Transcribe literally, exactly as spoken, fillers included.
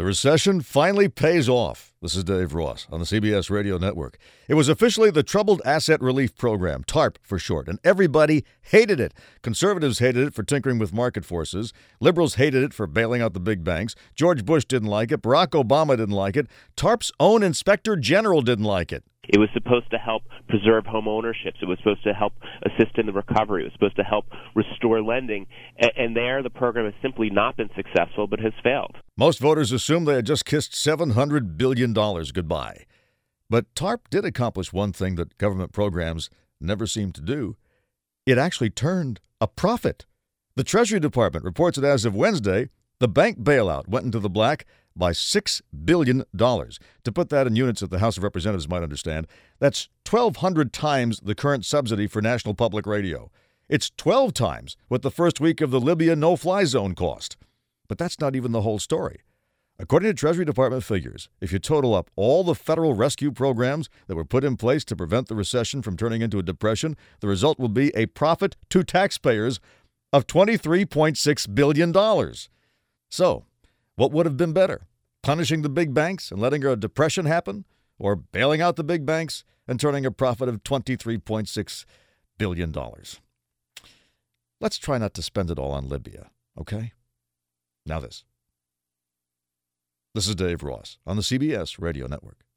The recession finally pays off. This is Dave Ross on the C B S Radio Network. It was officially the Troubled Asset Relief Program, TARP for short, and everybody hated it. Conservatives hated it for tinkering with market forces. Liberals hated it for bailing out the big banks. George Bush didn't like it. Barack Obama didn't like it. TARP's own Inspector General didn't like it. It was supposed to help preserve home ownership. It was supposed to help assist in the recovery. It was supposed to help restore lending. And, and there, the program has simply not been successful, but has failed. Most voters assumed they had just kissed seven hundred billion dollars goodbye. But TARP did accomplish one thing that government programs never seem to do. It actually turned a profit. The Treasury Department reports that as of Wednesday, the bank bailout went into the black by six billion dollars. To put that in units that the House of Representatives might understand, that's twelve hundred times the current subsidy for National Public Radio. It's twelve times what the first week of the Libya no-fly zone cost. But that's not even the whole story. According to Treasury Department figures, if you total up all the federal rescue programs that were put in place to prevent the recession from turning into a depression, the result will be a profit to taxpayers of twenty-three point six billion dollars. So, what would have been better? Punishing the big banks and letting a depression happen? Or bailing out the big banks and turning a profit of twenty-three point six billion dollars? Let's try not to spend it all on Libya, okay? Now this. This is Dave Ross on the C B S Radio Network.